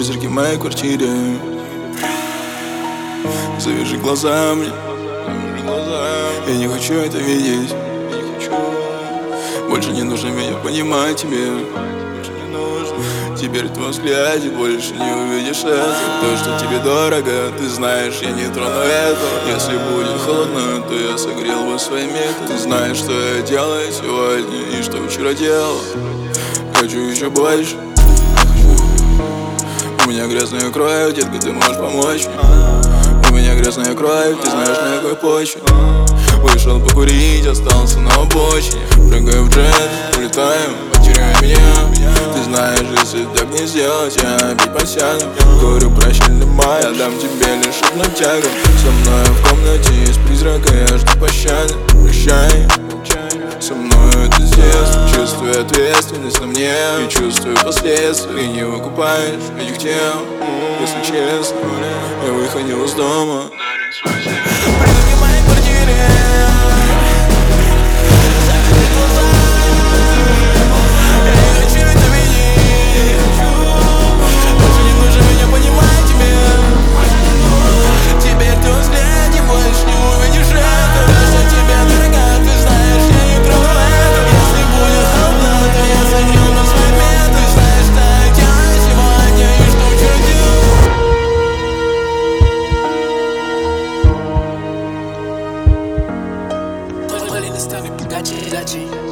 призраки в моей квартире. Завяжи глаза мне, я не хочу это видеть. Больше не нужно меня понимать тебе. Теперь в твоем взгляде больше не увидишь это. То, что тебе дорого, ты знаешь, я не трону это. Если будет холодно, то я согрел бы свои методы. Ты знаешь, что я делаю сегодня и что вчера делал. Хочу еще больше. У меня грязная кровь, детка, ты можешь помочь мне? У меня грязная кровь, ты знаешь, на какой почве. Вышел покурить, остался на обочине. Прыгаю в джет, улетаю, потеряю меня. Ты знаешь, если так не сделать, я опять посяду. Говорю прощальный май, я дам тебе лишь одну тягу. Со мной в комнате есть призрак, и я жду пощады. Прощай, со мной это здесь. Чувствую ответственность на мне и чувствую последствия. И не выкупаешь этих тем. Если честно, я выходил из дома. Призраки в моей квартире. Got you.